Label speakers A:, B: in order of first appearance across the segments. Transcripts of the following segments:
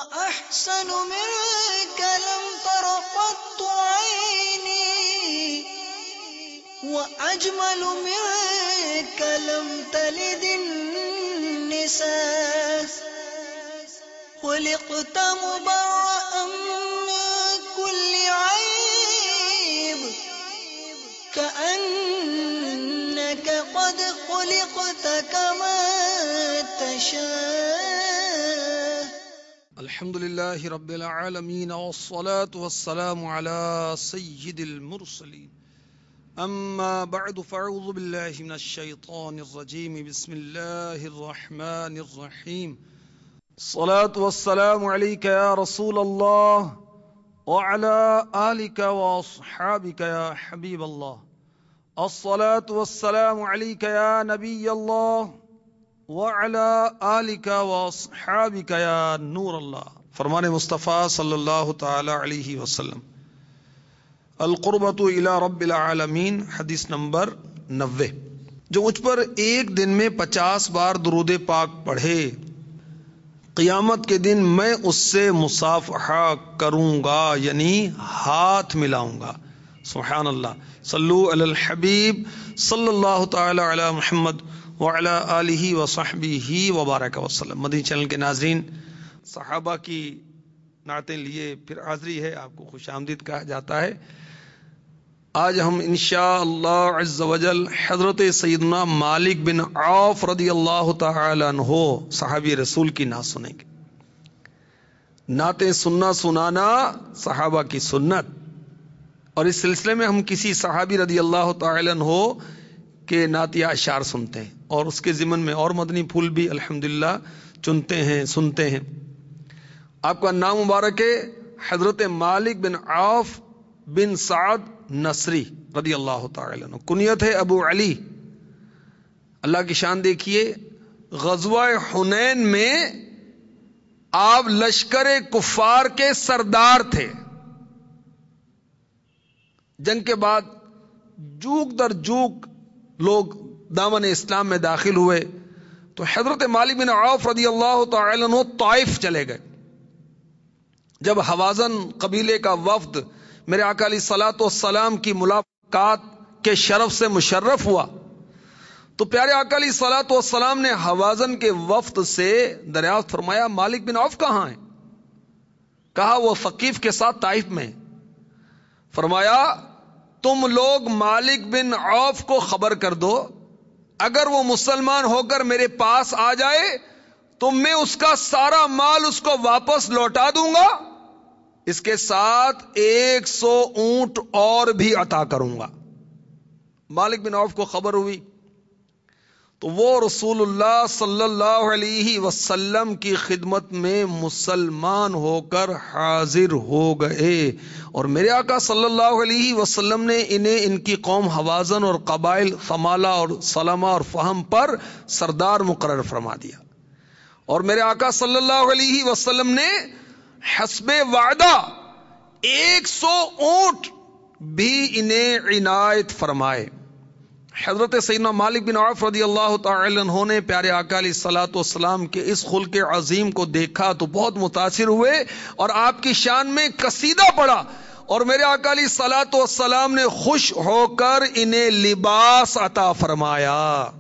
A: وأحسن منك لم تر قط عيني وأجمل منك لم تلد النساء خلقت مبرأ من كل عيب كأنك قد خلقت كما تشاء.
B: الحمد لله رب العالمين والصلاة والسلام على سيد المرسلين أما بعد فأعوذ بالله من الشيطان الرجيم بسم الله الرحمن الرحيم الصلاة والسلام عليك يا رسول الله وعلى آلك وأصحابك يا حبيب الله الصلاة والسلام عليك يا نبي الله وعلى آلك واصحابك یا نور اللہ. فرمان مصطفیٰ صلی اللہ تعالی علیہ وسلم. القربۃ الی رب العالمین، حدیث نمبر 90. جو مجھ پر ایک دن میں 50 بار درود پاک پڑھے قیامت کے دن میں اس سے مصافحہ کروں گا، یعنی ہاتھ ملاؤں گا. سبحان اللہ. صلو علی الحبیب صلی اللہ تعالی علی محمد وعلی آلہ وصحبہ وبارک وسلم. مدنی چینل کے ناظرین، صحابہ کی نعتیں لیے پھر حاضری ہے، آپ کو خوش آمدید کہا جاتا ہے. آج ہم انشاءاللہ عز وجل حضرت سیدنا مالک بن عوف رضی اللہ تعالی عنہ صحابی رسول کی نعت سنیں گے. نعتیں سنانا صحابہ کی سنت، اور اس سلسلے میں ہم کسی صحابی رضی اللہ تعالی عنہ کے نعتیہ اشعار سنتے ہیں، اور اس کے ضمن میں اور مدنی پھول بھی الحمدللہ چنتے ہیں، سنتے ہیں. آپ کا نام مبارک ہے حضرت مالک بن عوف بن سعد نصری رضی اللہ تعالی عنہ. کنیت ہے ابو علی. اللہ کی شان دیکھیے، غزوہ حنین میں آپ لشکر کفار کے سردار تھے. جنگ کے بعد جوک در جوک لوگ دامن اسلام میں داخل ہوئے، تو حضرت مالک بن عوف رضی اللہ تعالی عنہ طائف چلے گئے. جب حوازن قبیلے کا وفد میرے آقا علیہ الصلوۃ والسلام کی ملاقات کے شرف سے مشرف ہوا، تو پیارے آقا علیہ الصلوۃ والسلام نے حوازن کے وفد سے دریافت فرمایا مالک بن عوف کہاں ہیں؟ کہا وہ ثقیف کے ساتھ طائف میں. فرمایا تم لوگ مالک بن عوف کو خبر کر دو، اگر وہ مسلمان ہو کر میرے پاس آ جائے تو میں اس کا سارا مال اس کو واپس لوٹا دوں گا، اس کے ساتھ 100 اونٹ اور بھی عطا کروں گا. مالک بن عوف کو خبر ہوئی تو وہ رسول اللہ صلی اللہ علیہ وسلم کی خدمت میں مسلمان ہو کر حاضر ہو گئے، اور میرے آقا صلی اللہ علیہ وسلم نے انہیں ان کی قوم حوازن اور قبائل ثمالہ اور سلمہ اور فہم پر سردار مقرر فرما دیا. اور میرے آقا صلی اللہ علیہ وسلم نے حسب وعدہ 100 اونٹ بھی انہیں عنایت فرمائے. حضرت سیدنا مالک بن عوف رضی اللہ تعالی عنہ نے پیارے آقا علیہ الصلوۃ والسلام کے اس خلق عظیم کو دیکھا تو بہت متاثر ہوئے اور آپ کی شان میں قصیدہ پڑھا، اور میرے آقا علیہ الصلوۃ والسلام نے خوش ہو کر انہیں لباس عطا فرمایا.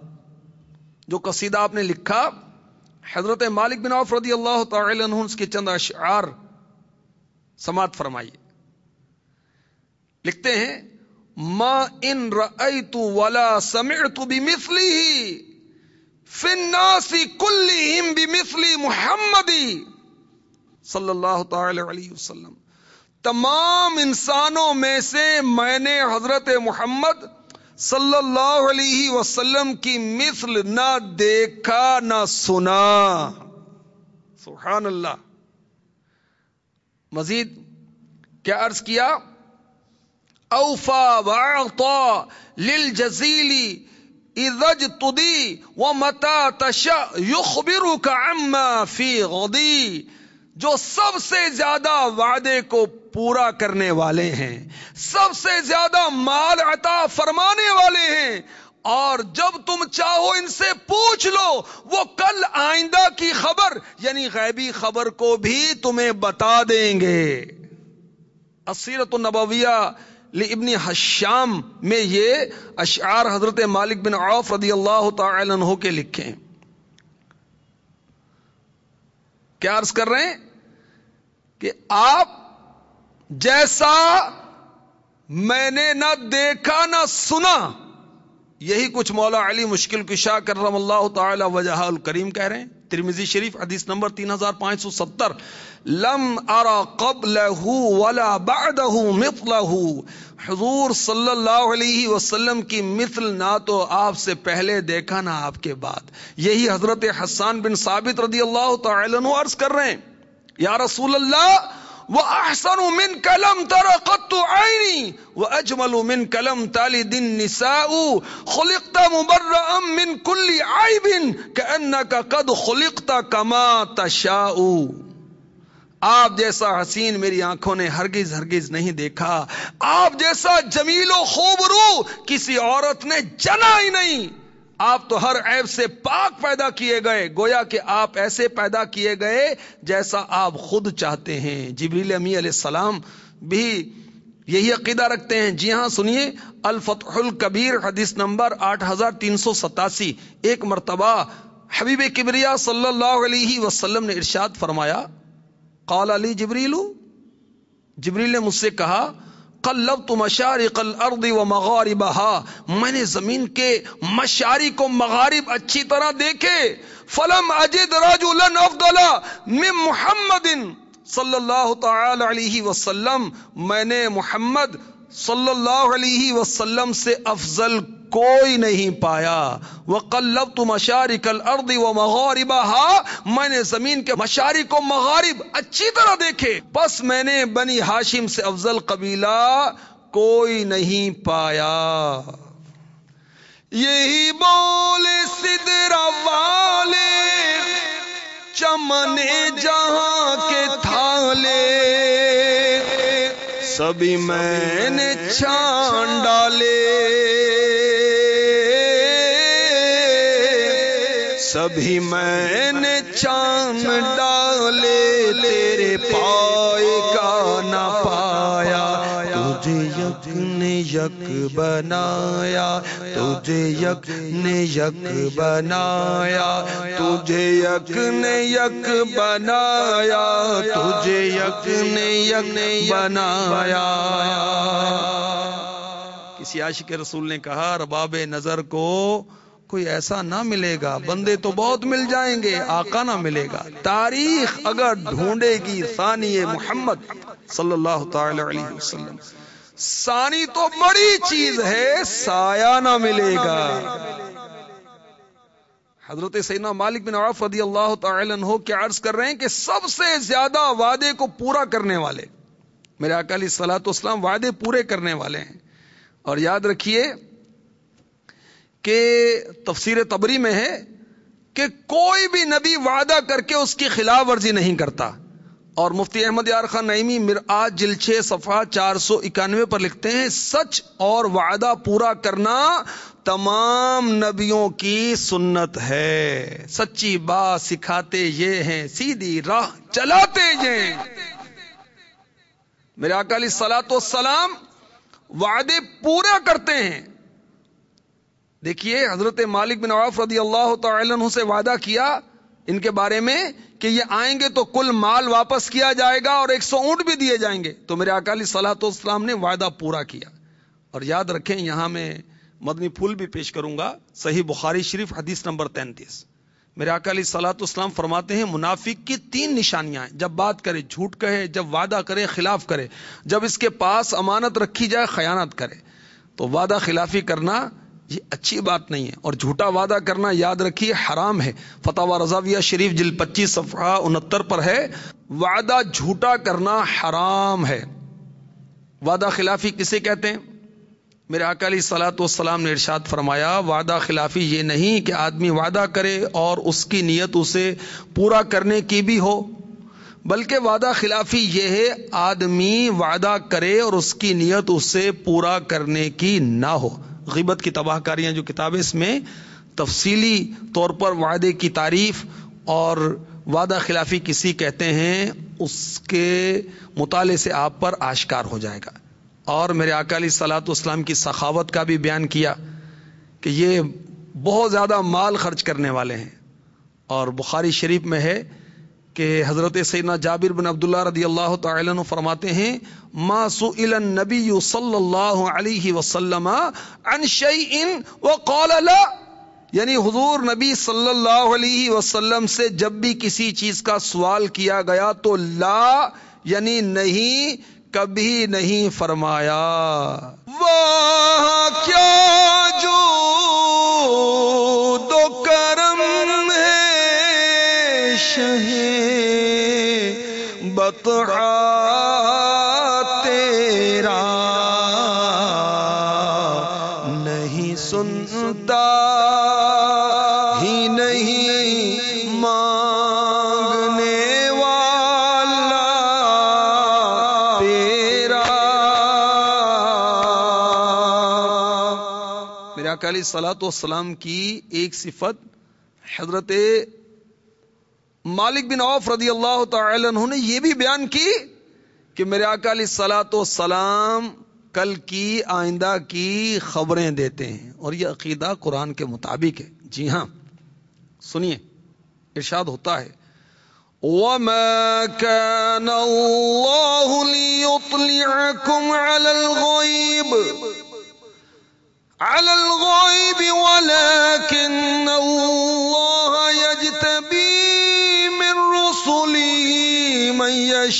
B: جو قصیدہ آپ نے لکھا حضرت مالک بن عوف رضی اللہ تعالی عنہ اس کے چند اشعار سماعت فرمائیے. لکھتے ہیں ما ان رأيت ولا سمعت بمثله في الناس كلهم بمثل محمد صلی اللہ تعالی علیہ وسلم. تمام انسانوں میں سے میں نے حضرت محمد صلی اللہ علیہ وسلم کی مثل نہ دیکھا نہ سنا. سبحان اللہ. مزید کیا عرض کیا؟ اوفا واعطا للجزیل اذا اجتدی ومتى تشاء يخبرك عما في غدی. جو سب سے زیادہ وعدے کو پورا کرنے والے ہیں، سب سے زیادہ مال عطا فرمانے والے ہیں، اور جب تم چاہو ان سے پوچھ لو، وہ کل آئندہ کی خبر یعنی غیبی خبر کو بھی تمہیں بتا دیں گے۔ السیرۃ النبویہ لابن حشام میں یہ اشعار حضرت مالک بن عوف رضی اللہ تعالی عنہ کے لکھے ہیں۔ کیا عرض کر رہے ہیں کہ آپ جیسا میں نے نہ دیکھا نہ سنا، یہی کچھ مولا علی مشکل کشا کرم اللہ تعالی وجہہ الکریم کہہ رہے ہیں۔ ترمذی شریف حدیث نمبر 3570، لم ارى قبلہ ولا بعدہ مثلہ، حضور صلی اللہ علیہ وسلم کی مثل نہ تو آپ سے پہلے دیکھا نہ آپ کے بعد۔ یہی حضرت حسان بن ثابت رضی اللہ تعالی عنہ عرض کر رہے ہیں، یا رسول اللہ وَأَحْسَنُ مِنْكَ لَمْ تَرَ قَطُّ عَيْنِي وَأَجْمَلُ مِنْكَ لَمْ تَلِدِ النِّسَاءُ خُلِقْتَ مُبَرَّأً مِنْ كُلِّ عَيْبٍ كَأَنَّكَ قَدْ خُلِقْتَ كَمَا تَشَاءُ۔ آپ جیسا حسین میری آنکھوں نے ہرگز ہرگز نہیں دیکھا، آپ جیسا جمیل و خوبرو کسی عورت نے جنا ہی نہیں۔ آپ تو ہر عیب سے پاک پیدا کیے گئے، گویا کہ آپ ایسے پیدا کیے گئے جیسا آپ خود چاہتے ہیں۔ جبریل امی علیہ السلام بھی یہی عقیدہ رکھتے ہیں۔ جی ہاں، سنیے الفتح الکبیر حدیث نمبر 8387، ایک مرتبہ حبیب کبریا صلی اللہ علیہ وسلم نے ارشاد فرمایا، قال علی جبریل، جبریل نے مجھ سے کہا، قلبت مشارق الارض ومغاربها، میں نے زمین کے مشارق و مغارب اچھی طرح دیکھے، فلم اجد رجلا افضل من محمد صلی اللہ تعالی علیہ وسلم، میں نے محمد صلی اللہ علیہ وسلم سے افضل کوئی نہیں پایا۔ وقلبت مشارق الارض ومغاربها، میں نے زمین کے مشارق و مغارب اچھی طرح دیکھے، پس میں نے بنی ہاشم سے افضل قبیلہ کوئی نہیں پایا۔ یہی بولے سدرا والے چمن جہاں کے تھالے، سبھی میں نے چھان ڈالے، سبھی میں نے چھان ڈالے، تیرے پائے کا نہ پایا، تجھے یک نے یک بنایا، تجھے یک نے یک بنایا، تجھے یک نے یک بنایا، تجھے یک نے یک بنایا۔ کسی عاشق رسول نے کہا، رباب نظر کو کوئی ایسا نہ ملے گا، بندے تو بہت مل جائیں گے، آقا نہ ملے گا۔ تاریخ اگر ڈھونڈے گی ثانی محمد صلی اللہ تعالی علیہ وسلم، ثانی تو بڑی چیز ہے، سایہ نہ ملے گا۔ حضرت سیدنا مالک بن عوف رضی اللہ تعالی عنہ کیا عرض کر رہے ہیں کہ سب سے زیادہ وعدے کو پورا کرنے والے میرے آقا علیہ الصلوۃ والسلام وعدے پورے کرنے والے ہیں۔ اور یاد رکھیے کہ تفسیر طبری میں ہے کہ کوئی بھی نبی وعدہ کر کے اس کی خلاف ورزی نہیں کرتا۔ اور مفتی احمد یار خان نعیمی مرآت جلد 6 صفحہ 491 پر لکھتے ہیں، سچ اور وعدہ پورا کرنا تمام نبیوں کی سنت ہے، سچی بات سکھاتے یہ ہیں، سیدھی راہ چلاتے یہ ہیں۔ میرے آقا علیہ الصلوۃ والسلام وعدے پورا کرتے ہیں۔ دیکھیے حضرت مالک بن عوف رضی اللہ تعالی عنہ سے وعدہ کیا ان کے بارے میں کہ یہ آئیں گے تو کل مال واپس کیا جائے گا اور 100 اونٹ بھی دیے جائیں گے، تو میرے آقا علیہ الصلوۃ والسلام نے وعدہ پورا کیا۔ اور یاد رکھیں، یہاں میں مدنی پھول بھی پیش کروں گا، صحیح بخاری شریف حدیث نمبر 33، میرے آقا علیہ الصلوۃ والسلام فرماتے ہیں منافق کی 3 نشانیاں ہیں، جب بات کرے جھوٹ کہے، جب وعدہ کرے خلاف کرے، جب اس کے پاس امانت رکھی جائے خیانت کرے۔ تو وعدہ خلافی کرنا یہ اچھی بات نہیں ہے، اور جھوٹا وعدہ کرنا یاد رکھیے حرام ہے۔ فتاوی رضاویہ شریف جلد 25 صفحہ 69 پر ہے، وعدہ جھوٹا کرنا حرام ہے۔ وعدہ خلافی کسے کہتے ہیں؟ میرے آقا علیہ الصلوۃ والسلام نے ارشاد فرمایا، وعدہ خلافی یہ نہیں کہ آدمی وعدہ کرے اور اس کی نیت اسے پورا کرنے کی بھی ہو، بلکہ وعدہ خلافی یہ ہے آدمی وعدہ کرے اور اس کی نیت اسے پورا کرنے کی نہ ہو۔ غیبت کی تباہ کاریاں جو کتاب ہے، اس میں تفصیلی طور پر وعدے کی تعریف اور وعدہ خلافی کسی کہتے ہیں اس کے مطالعے سے آپ پر آشکار ہو جائے گا. اور میرے آقا علیہ الصلوۃ والسلام کی سخاوت کا بھی بیان کیا کہ یہ بہت زیادہ مال خرچ کرنے والے ہیں. اور بخاری شریف میں ہے کہ حضرت سیدنا جابر بن عبداللہ رضی اللہ تعالی عنہ فرماتے ہیں ما سئل النبی صلی اللہ علیہ وسلم عن شیء وقال لا، یعنی حضور نبی صلی اللہ علیہ وسلم سے جب بھی کسی چیز کا سوال کیا گیا تو لا یعنی نہیں کبھی نہیں فرمایا. واہ کیا جو دو کرم ہے شہ بطحا تیرا، نہیں سنتا ہی نہیں مانگنے والا تیرا. میرے آقا علیہ الصلوۃ والسلام کی ایک صفت حضرت مالک بن عوف رضی اللہ تعالی عنہ نے یہ بھی بیان کی کہ میرے آقا علیہ الصلوۃ والسلام کل کی آئندہ کی خبریں دیتے ہیں، اور یہ عقیدہ قرآن کے مطابق ہے. جی ہاں سنیے، ارشاد ہوتا ہے وَمَا كَانَ اللَّهُ لِيُطْلِعَكُمْ عَلَى الْغَيْبِ وَلَكِنَّ اللَّهَ يَجْتَبِي مِن رُّسُلِهِ مَن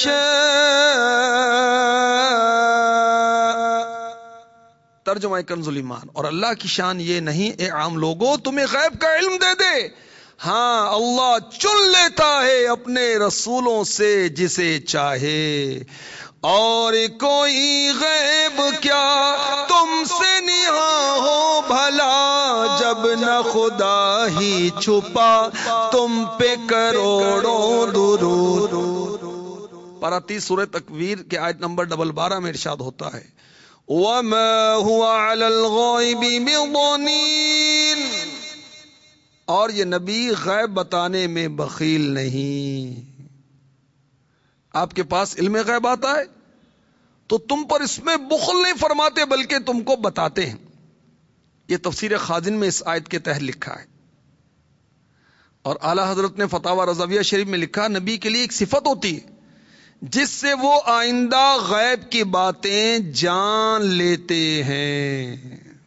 B: يَشَاءُ. ترجمہ کنز الایمان. اور اللہ کی شان یہ نہیں اے عام لوگوں تمہیں غیب کا علم دے دے، ہاں اللہ چن لیتا ہے اپنے رسولوں سے جسے چاہے، اور کوئی غیب کیا تم سے نہاں ہو بھلا، جب نہ خدا ہی چھپا تم پہ کروڑوں درود. پارہ 30 سورہ تکویر کے آیت نمبر 12 میں ارشاد ہوتا ہے وَمَا هُوَ عَلَى الْغَيْبِ بِضَنِينٍ، اور یہ نبی غیب بتانے میں بخیل نہیں. آپ کے پاس علم غیب آتا ہے تو تم پر اس میں بخل نہیں فرماتے بلکہ تم کو بتاتے ہیں. یہ تفسیر خازن میں اس آیت کے تحت لکھا ہے. اور اعلی حضرت نے فتاوی رضویہ شریف میں لکھا نبی کے لیے ایک صفت ہوتی ہے جس سے وہ آئندہ غیب کی باتیں جان لیتے ہیں.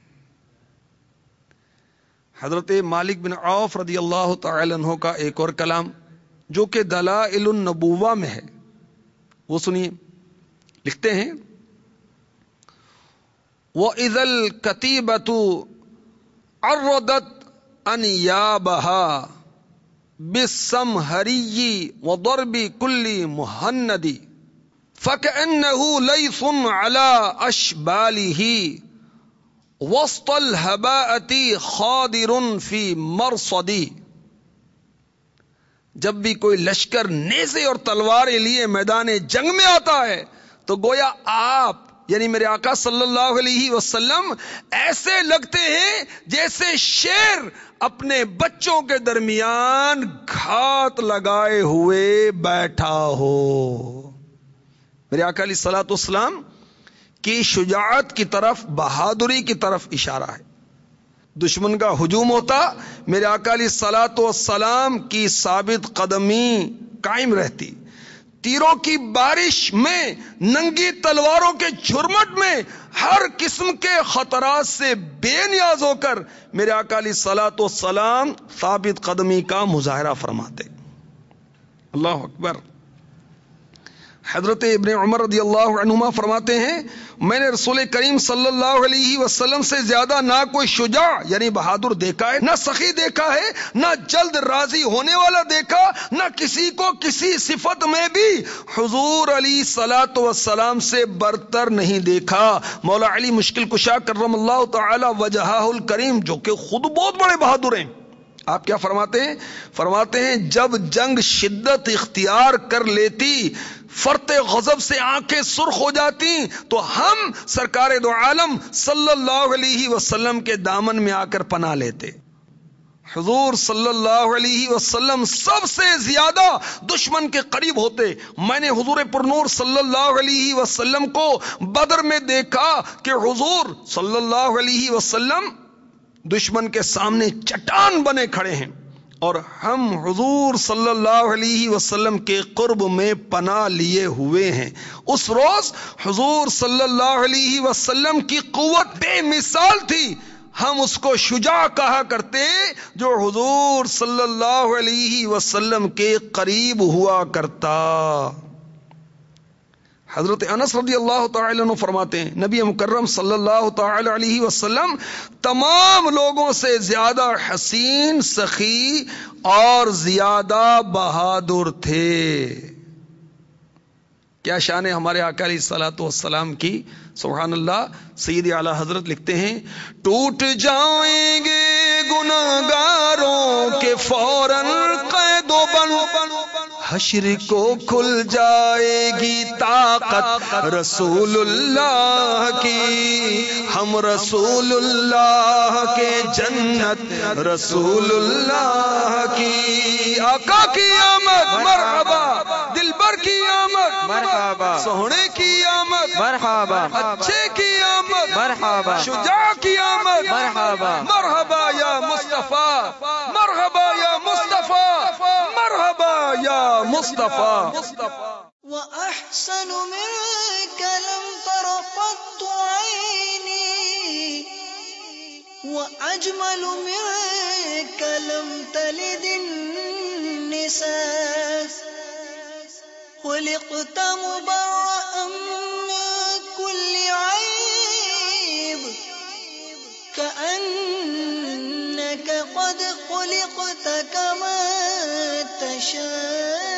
B: حضرت مالک بن عوف رضی اللہ تعالی عنہ کا ایک اور کلام جو کہ دلائل النبوہ میں ہے وہ سنیے. لکھتے ہیں وَإِذَا الْكَتِيبَةُ عَرَّضَتْ أَنْيَابَهَا بِالسَّمْهَرِيِّ وَضَرْبِ كُلِّ مُهَنَّدِ فَكَأَنَّهُ لَيْثٌ عَلَى أَشْبَالِهِ وسط الهباءة خادر فی مرصدی. جب بھی کوئی لشکر نیزے اور تلواریں لیے میدان جنگ میں آتا ہے تو گویا آپ یعنی میرے آقا صلی اللہ علیہ وسلم ایسے لگتے ہیں جیسے شیر اپنے بچوں کے درمیان گھات لگائے ہوئے بیٹھا ہو. میرے آقا علیہ الصلوۃ والسلام کی شجاعت کی طرف، بہادری کی طرف اشارہ ہے. دشمن کا ہجوم ہوتا میرے آقا علیہ الصلوۃ والسلام کی ثابت قدمی قائم رہتی. تیروں کی بارش میں، ننگی تلواروں کے جھرمٹ میں، ہر قسم کے خطرات سے بے نیاز ہو کر میرے آقا علیہ الصلوۃ والسلام ثابت قدمی کا مظاہرہ فرماتے. اللہ اکبر. حضرت ابن عمر رضی اللہ عنہما فرماتے ہیں میں نے رسول کریم صلی اللہ علیہ وسلم سے زیادہ نہ کوئی شجاع یعنی بہادر دیکھا ہے، نہ سخی دیکھا ہے، نہ جلد راضی ہونے والا دیکھا، نہ کسی کو کسی صفت میں بھی حضور علیہ الصلوۃ والسلام سے برتر نہیں دیکھا. مولا علی مشکل کشا کرم اللہ تعالی وجہہ الکریم جو کہ خود بہت بڑے بہادر ہیں، آپ کیا فرماتے ہیں؟ فرماتے ہیں جب جنگ شدت اختیار کر لیتی، فرط غضب سے آنکھیں سرخ ہو جاتی، تو ہم سرکار دو عالم صلی اللہ علیہ وسلم کے دامن میں آ کر پناہ لیتے۔ حضور صلی اللہ علیہ وسلم سب سے زیادہ دشمن کے قریب ہوتے۔ میں نے حضور پرنور صلی اللہ علیہ وسلم کو بدر میں دیکھا کہ حضور صلی اللہ علیہ وسلم دشمن کے سامنے چٹان بنے کھڑے ہیں، اور ہم حضور صلی اللہ علیہ وسلم کے قرب میں پناہ لیے ہوئے ہیں۔ اس روز حضور صلی اللہ علیہ وسلم کی قوت بے مثال تھی، ہم اس کو شجاع کہا کرتے جو حضور صلی اللہ علیہ وسلم کے قریب ہوا کرتا۔ حضرت انس رضی اللہ تعالی عنہ فرماتے ہیں نبی مکرم صلی اللہ تعالی علیہ وسلم تمام لوگوں سے زیادہ حسین، سخی اور زیادہ بہادر تھے۔ کیا شان ہے ہمارے آقا علیہ الصلوۃ والسلام کی، سبحان اللہ۔ سیدی اعلی حضرت لکھتے ہیں ٹوٹ جائیں گے گناہگاروں کے فوراً قید و بند، حشر کو کھل جائے گی طاقت رسول اللہ کی، ہم رسول اللہ کے، جنت رسول اللہ کی۔ آقا کی آمد مرحبا، دلبر کی آمد مرحبا، سوہنے کی آمد مرحبا، اچھے کی آمد مرحبا، شجاع کی آمد مرحبا، مرحبا یا مصطفیٰ، مرحبا یا مصطفیٰ، مرحبا یا مصطفیٰ۔
A: وأحسن منك لم تر قط عيني، وأجمل منك لم تلد النساء، خلقت مبرأ من كل عيب، كأنك قد خلقت كما تشاء،